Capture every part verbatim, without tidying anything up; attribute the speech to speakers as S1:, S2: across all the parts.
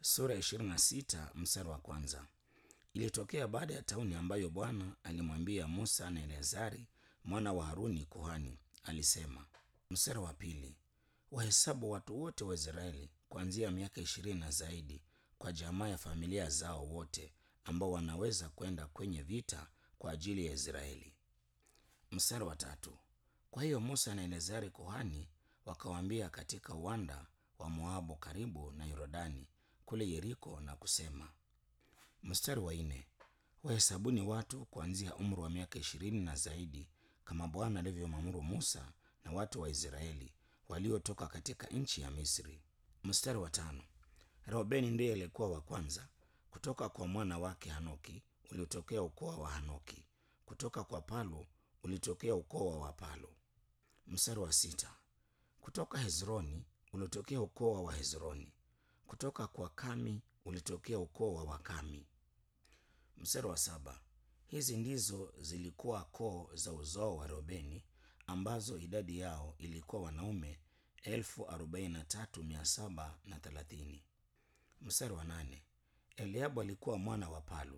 S1: Sura ya ishirini na sita mstari wa kwanza. Ilitokea baada ya tauni ambayo Bwana alimwambia Musa na Eleazari mwana wa Haruni kuhani, alisema. Mstari wa pili, wahesabu watu wote wa Israeli kuanzia miaka ishirini na zaidi kwa jamaa ya familia zao wote ambao wanaweza kwenda kwenye vita kwa ajili ya Israeli. Mstari wa tatu, kwa hiyo Musa na Eleazari kuhani wakawaambia katika uwanda wa Moabu karibu na Yordani kule Yeriko na kusema. Mstari wa nne, wahesabuni watu kuanzia umri wa miaka ishirini na zaidi kama Bwana alivyomwamuru Musa na watu wa Israeli waliotoka katika nchi ya Misri. Mstari wa tano, Reubeni ndiye alikuwa wa kwanza kutoka kwa mwana wake Hanoki uliotokea ukoo wa Hanoki, kutoka kwa Palu ulitokea ukoo wa Wapalu. Mstari wa sita, kutoka Hezroni ulitokea ukoo wa Hezroni, kutoka kwa Kami ulitokea ukoo wa Wakami. Mstari wa saba, hizi ndizo zilikuwa koo za uzao wa Reubeni ambazo idadi yao ilikuwa wanaume elfu arobaini na tatu mia saba na thelathini. Mstari wa nane, Eliabu alikuwa mwana wa Palu.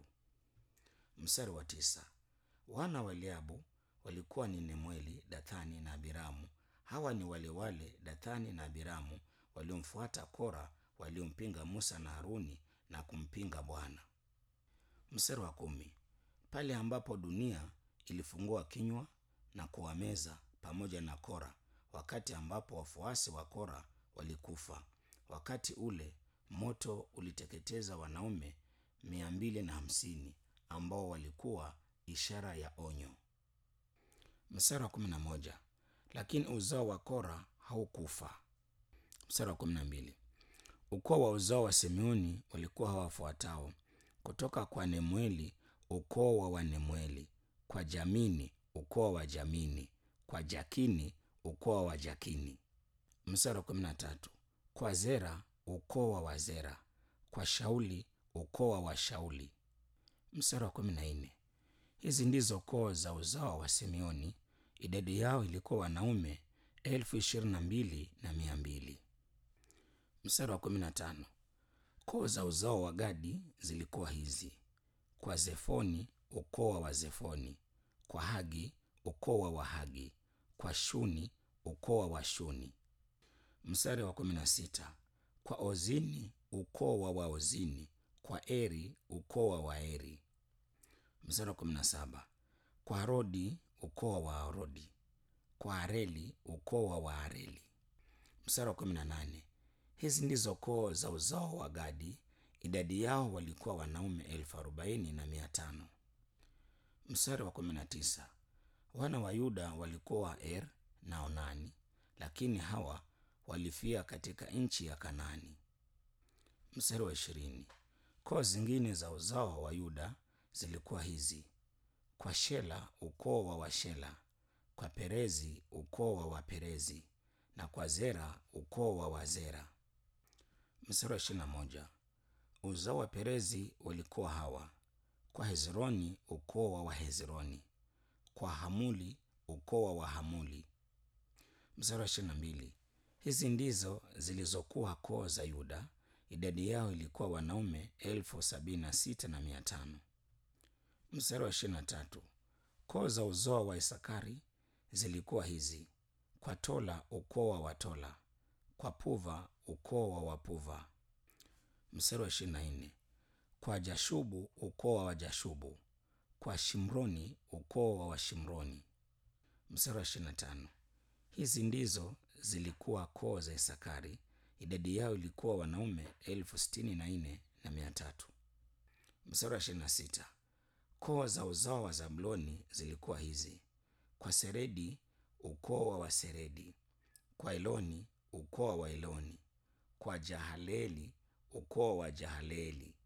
S1: Mstari wa tisa, wana wa Eliabu walikuwa ni Nemueli, Dathani na Abiramu. Hawa ni wale wale Dathani na Abiramu waliomfuata Kora, waliompinga Musa na Haruni na kumpinga Bwana. Mstari wa kumi, pale ambapo dunia ilifungua kinywa na kuwameza pamoja na Kora, wakati ambapo wafuasi wa Kora walikufa, wakati ule moto uliteketeza wanaume mia mbili na hamsini ambao walikuwa ishara ya onyo. Mstari wa kumi na moja, lakini uzao wa Kora haukufa. Mstari wa kumi na mbili, ukoo wa uzao wa Simeoni walikuwa hawafuatao: kutoka kwa Nemueli, ukoo wa Wanemueli; kwa Jamini, ukoo wa Jamini; kwa Jakini, ukoo wa Jakini. Mstari wa kumi na tatu, kwa Zera, ukoo wa Wazera; kwa Shauli, ukoo wa Washauli. Mstari wa kumi na nne, hizi ndizo koo za uzao wa Simeoni, idadi yao ilikuwa wanaume elfu ishirini na mbili na mia mbili. Mstari wa kumi na tano, koo za uzao wa Gadi zilikuwa hizi: kwa Zefoni, ukoo wa Wazefoni; kwa Hagi, ukoo wa Wahagi; kwa Shuni, ukoo wa Washuni. Mstari wa kumi na sita, kwa Ozini, ukoo wa Waozini; kwa Eri, ukoo wa Waeri. Mstari wa kumi na saba, kwa Arodi, ukoo wa Waarodi; kwa Areli, ukoo wa Waareli. Mstari wa kumi na nane, hizi ndizo koo za uzao wa Gadi, idadi yao walikuwa wanaume elfu arobaini na mia tano. Mstari wa kumi na tisa, wana wa Yuda walikuwa Er na Onani, lakini hawa walifia katika nchi ya Kanaani. Mstari wa ishirini, koo zingine za uzao wa Yuda zilikuwa hizi: kwa Shela, ukoo wa Washela; kwa Perezi, ukoo wa Waperezi; na kwa Zera, ukoo wa Wazera. Mstari wa ishirini na moja, uzao wa Perezi walikuwa hawa: kwa Hezroni, ukoo wa Wahezroni; kwa Hamuli, ukoo wa Wahamuli. Mstari wa ishirini na mbili, hizi ndizo zilizokuwa koo za Yuda, idadi yao ilikuwa wanaume elfu sabini na sita na mia tano. Mstari wa ishirini na tatu, koo za uzao wa Isakari zilikuwa hizi: kwa Tola, ukoo wa Watola; kwa Puva, ukoo wa Wapuva. Mstari wa ishirini na nne, kwa Jashubu, ukoo wa Wajashubu; kwa Shimroni, ukoo wa Washimroni. Mstari wa ishirini na tano, hizi ndizo zilikuwa koo za Isakari, idadi yao ilikuwa wanaume elfu sitini na nne na mia tatu. Mstari wa ishirini na sita, koo za uzao wa Zabuloni zilikuwa hizi: kwa Seredi, ukoo wa Waseredi; kwa Eloni, ukoo wa Waeloni; kwa Jahaleli, ukoo wa Jahaleli.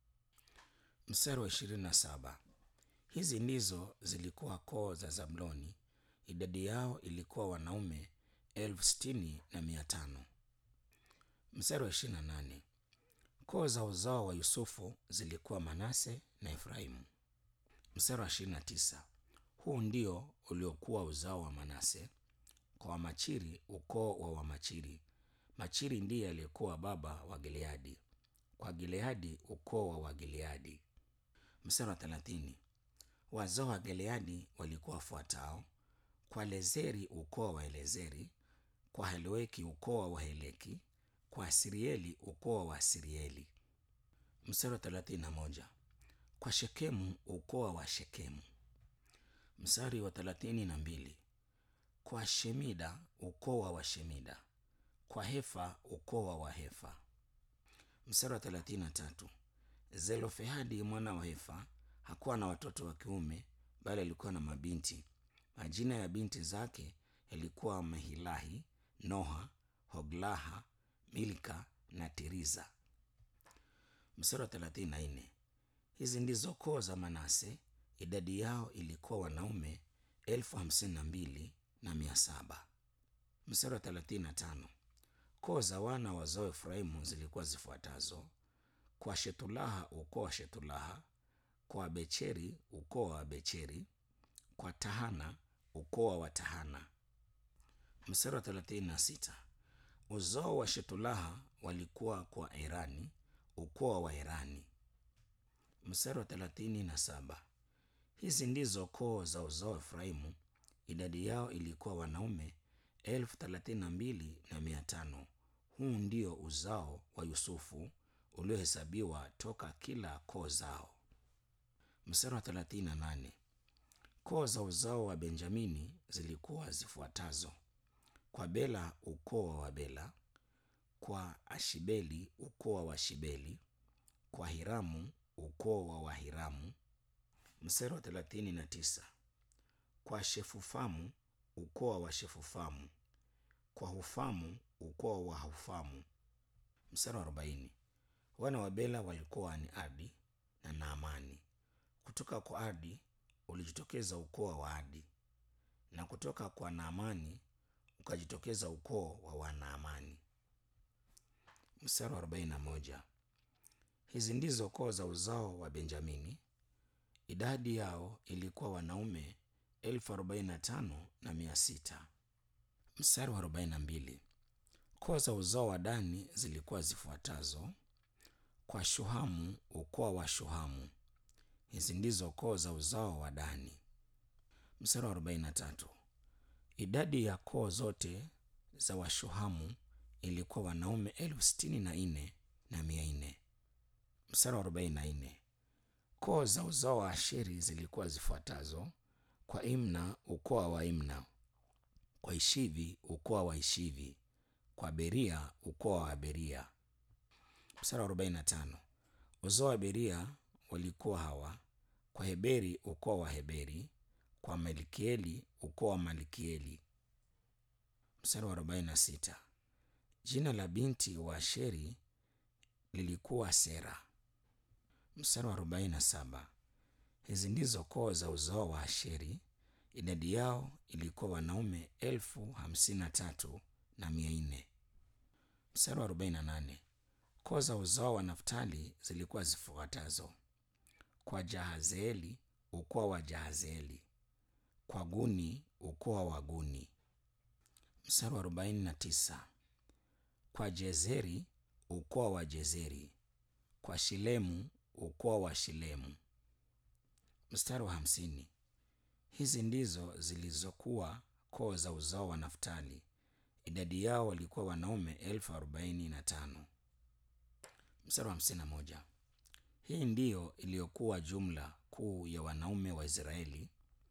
S1: Mstari wa ishirini na saba, hizi ndizo zilikuwa koo za Zabuloni, idadi yao ilikuwa wanaume elfu sitini na mia tano. Mstari wa ishirini na nane, koo za uzao wa Yusufu zilikuwa Manase na Efraimu. Mstari wa ishirini na tisa, huu ndio uliokuwa uzao wa Manase: kwa Wamachiri, ukoo wa Wamachiri; Machiri ndiye aliyekuwa baba wa Gileadi; kwa kwa Gileadi, ukoo wa Wagileadi. Mstari wa thelathini. Wazao wa Gileadi walikuwa wafuatao: kwa Lezeri, ukoo wa Elezeri; kwa Heleki, ukoo wa Heleki; kwa Asirieli, ukoo wa Asirieli. Mstari wa thelathini na moja. Kwa Shekemu, ukoo wa Shekemu. Mstari wa thelathini na mbili. Kwa Shemida, ukoo wa Washemida; kwa Hefa, ukoo wa Wahefa. Mstari wa thelathini na tatu. Zelofehadi mwana wa Hefa hakuwa na watoto wa kiume, bali alikuwa na mabinti. Majina ya binti zake yalikuwa Mehilahi, Noha, Hoglaha, Milka na Tiriza. Mstari wa thelathini na nne. Hizi ndizo koo za Manase, idadi yao ilikuwa wanaume elfu hamsini na mbili na mia saba. Mstari wa thelathini na tano. Koo za wana wa zao Efraimu zilikuwa zifuatazo: kwa Shethulaha, ukoo wa Shethulaha; kwa Becheri, ukoo wa Becheri; kwa Tahana, ukoo wa Tahana. Mstari wa thelathini na sita. Uzao wa Shethulaha walikuwa kwa Erani, ukoo wa Erani. Mstari wa thelathini na saba. Hizi ndizo koo za uzao wa Efraimu, idadi yao ilikuwa wanaume elfu thelathini na mbili na mia tano. Huu ndio uzao wa Yusufu uliohesabiwa toka kila koo zao. Mstari wa thelathini na nane. Koo za uzao wa Benjamini zilikuwa zifuatazo: kwa Bela, ukoo wa Wabela; kwa Ashibeli, ukoo wa Washibeli; kwa Hiramu, ukoo wa Wahiramu. Mstari wa thelathini na tisa. Kwa Shefufamu, ukoo wa Washefufamu; kwa Hufamu, ukoo wa Hufamu. Mstari wa arobaini. Wana wa Bela walikuwa ni Adi na Naamani. Kutoka kwa Adi ulijitokeza ukoo wa Adi, na kutoka kwa Naamani ukajitokeza ukoo wa Wanaamani. Mstari wa arobaini na moja. Hizi ndizo koo za uzao wa Benjamini, idadi yao ilikuwa wanaume elfu arobaini na tano na mia sita. Mstari wa arobaini na mbili. Koo za uzao wa Dani zilikuwa zifuatazo: kwa Shuhamu, ukoo wa Shuhamu. Hizi ndizo koo za uzao wa Dani. Mstari wa arobaini na tatu. Idadi ya koo zote za Washuhamu ilikuwa wanaume elfu sitini na nne na mia nne. Mstari wa arobaini na nne. Koo za uzao wa Asheri zilikuwa zifuatazo: kwa Imna, ukoo wa Imna; kwa Ishivi, ukoo wa Ishivi; kwa Beria, ukoo wa Beria. Mstari wa arobaini na tano. Uzao wa Beria walikuwa hawa: kwa Heberi, ukoo wa Heberi; kwa Malkieli, ukoo wa Malkieli. Mstari wa arobaini na sita. Jina la binti wa Asheri lilikuwa Sera. Mstari wa arobaini na saba. Hizi ndizo koo za uzao wa Asheri, idadi yao ilikuwa wanaume elfu hamsini na tatu na mia nne. Mstari wa arobaini na nane. Koo za uzao wa Naftali zilikuwa zifuatazo: kwa Jahazeeli, ukoo wa Jahazeeli; kwa Guni, ukoo wa Guni. Mstari wa arobaini na tisa. Kwa Jezeri, ukoo wa Jezeri; kwa Shilemu, ukoo wa Shilemu. Mstari wa hamsini. Hizi ndizo zilizokuwa koo za uzao wa Naftali, idadi yao walikuwa wanaume elfu arobaini na tano. Mstari wa hamsini na moja. Hii ndiyo iliyokuwa jumla kuu ya wanaume wa Israeli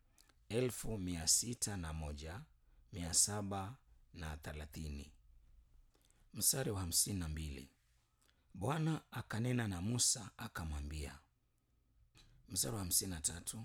S1: elfu mia sita na moja mia saba na thelathini. Mstari wa hamsini na mbili. Bwana akanena na Musa akamwambia. Mstari wa hamsini na tatu.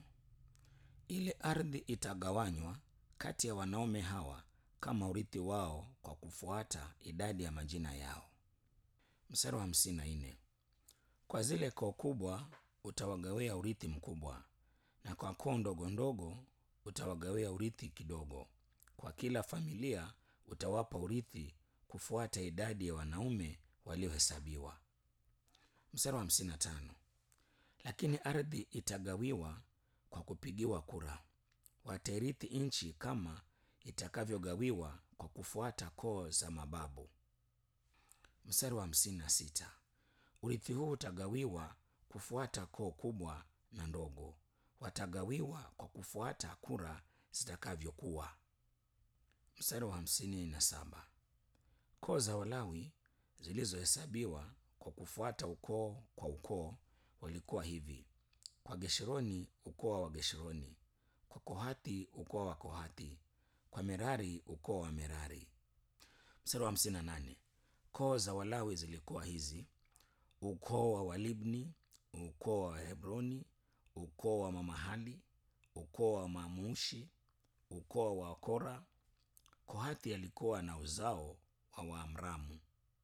S1: Ile ardhi itagawanywa kati ya wanaume hawa kama urithi wao kwa kufuata idadi ya majina yao. Mstari wa hamsini na nne. Kwa zile koo kubwa utawagawia urithi mkubwa, na kwa koo ndogo ndogo utawagawia urithi kidogo. Kwa kila familia utawapa urithi kufuata idadi ya wanaume waliohesabiwa. Mstari wa hamsini na tano. Lakini ardhi itagawiwa kwa kupigiwa kura. Watairithi nchi kama itakavyogawiwa kwa kufuata koo za mababu. Mstari wa hamsini na sita. Urithi huu utagawiwa kufuata koo kubwa na ndogo, watagawiwa kwa kufuata kura zitakavyokuwa. Mstari wa hamsini na saba. Koo za Walawi zilizohesabiwa kwa kufuata ukoo kwa ukoo walikuwa hivi: kwa Geshuruni, ukoo wa Wageshuruni; kwa Kohathi, ukoo wa Kohathi; kwa Merari, ukoo wa Merari. Mstari wa hamsini na nane. Koo za Walawi zilikuwa hizi: ukoo wa Walibni, ukoo wa Hebroni, ukoo wa Mamahali, ukoo wa Mamushi, ukoo wa Kora. Kohathi alikuwa na uzao wa Waamramu.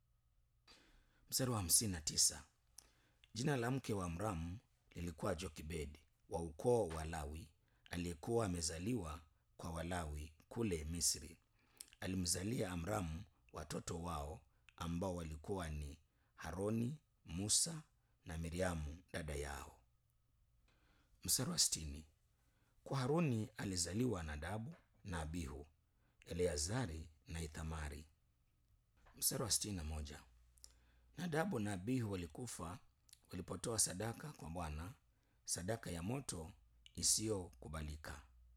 S1: Mstari wa hamsini na tisa. Jina la mke wa Amramu lilikuwa Jokebedi wa ukoo wa Lawi, aliyekuwa amezaliwa kwa Walawi kule Misri. Alimzalia Amramu watoto wao ambao walikuwa ni Haroni, Musa na Miriamu dada yao. Mstari wa sitini. Kwa Haroni alizaliwa Nadabu na Abihu, Eleazari na Ithamari. Mstari wa sitini na moja. Nadabu na Abihu walikufa walipotoa sadaka kwa Bwana, sadaka ya moto isiyokubalika.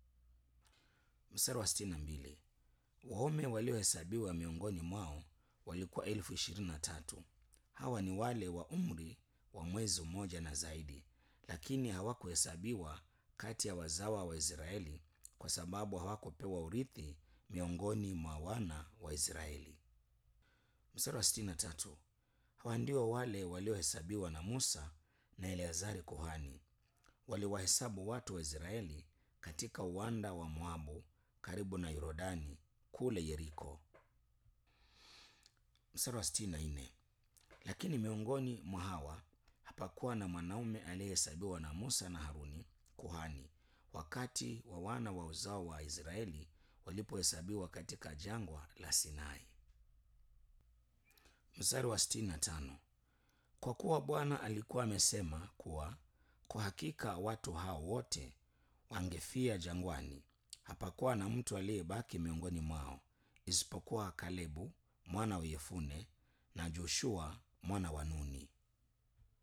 S1: Mstari wa sitini na mbili. Waume waliohesabiwa miongoni mwao walikuwa elfu ishirini na tatu. Hawa ni wale wa umri wa mwezi mmoja na zaidi, lakini hawakuhesabiwa kati ya wazawa wa Israeli kwa sababu hawakupewa urithi miongoni mwa wana wa Israeli. Mstari wa sitini na tatu. Hawa ndio wale waliohesabiwa na Musa na Eleazari kuhani. Waliwahesabu watu wa Israeli katika uwanda wa Moabu karibu na Yordani kule Yeriko. Mstari wa sitini na nne. Lakini miongoni mwa hawa hapakuwa na mwanaume aliyehesabiwa na Musa na Haruni kuhani wakati wa wana wa uzao wa Israeli walipohesabiwa katika jangwa la Sinai. Mstari wa sitini na tano. Kwa kuwa Bwana alikuwa amesema kuwa kwa hakika watu hao wote wangefia jangwani, hapakuwa na mtu aliyebaki miongoni mwao isipokuwa Kalebu mwana wa Yefune na Joshua mwana wa Nuni.